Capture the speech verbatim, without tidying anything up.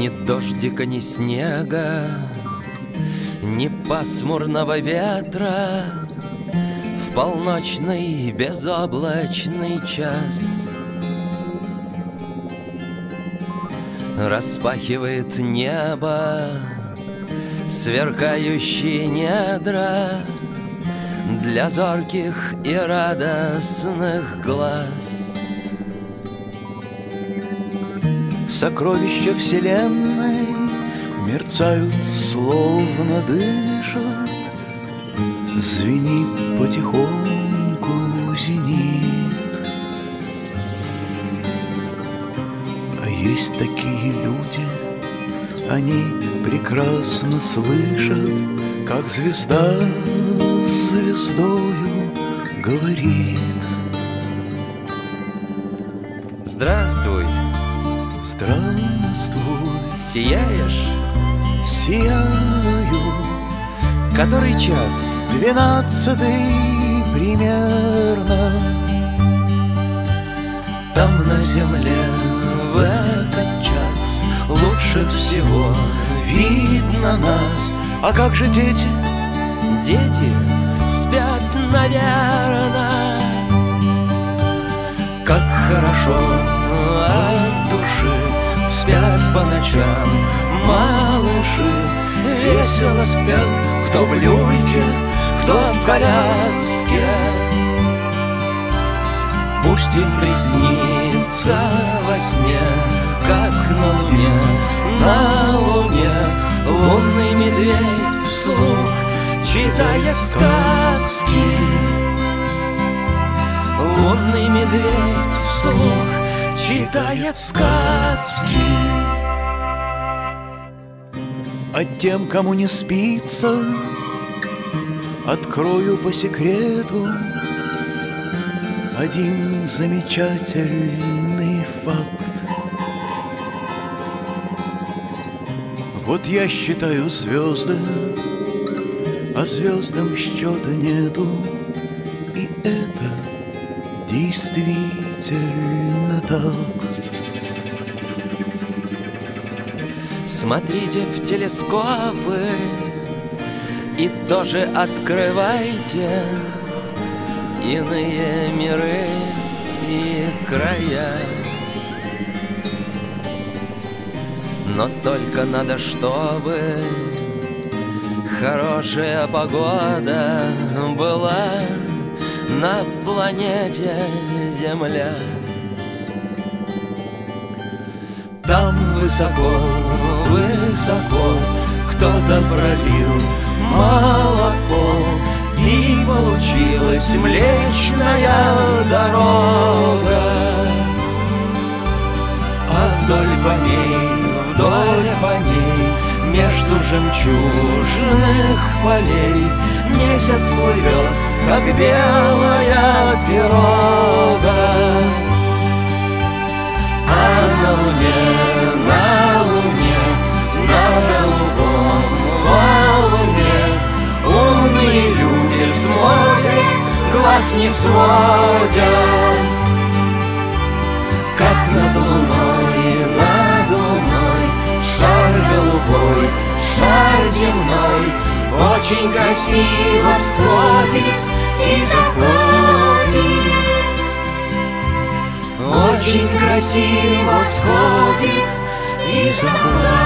Ни дождика, ни снега, ни пасмурного ветра в полночный безоблачный час распахивает небо сверкающие недра для зорких и радостных глаз. Сокровища вселенной мерцают, словно дышат, звенит потихоньку зенит. А есть такие люди, они прекрасно слышат, как звезда с звездою говорит. Здравствуй, здравствуй, сияешь? Сияю. Который час? Двенадцатый примерно. Там на земле в этот час лучше всего видно нас. А как же дети? Дети спят, наверно. Как хорошо от души спят по ночам малыши. Весело спят, кто в люльке, кто в коляске. Пусть им приснится во сне, как на луне, на луне лунный медведь вслух читает сказки. Лунный медведь вслух читает сказки. А тем, кому не спится, открою по секрету один замечательный факт. Вот я считаю звезды, а звездам счета нету, и это действительно так. Смотрите в телескопы и тоже открывайте иные миры и края. Но только надо, чтобы хорошая погода была на планете Земля. Там высоко, высоко кто-то пролил молоко, и получилась Млечная Дорога. А вдоль по ней, вдоль по ней, между жемчужных полей месяц плывет, как белая пирога. А на луне, на луне, на голубом валуне умные люди смотрят, глаз не сводят. Как над луной, над луной шар голубой, шар земной очень красиво всходит и заходит. Очень красиво всходит и заходит.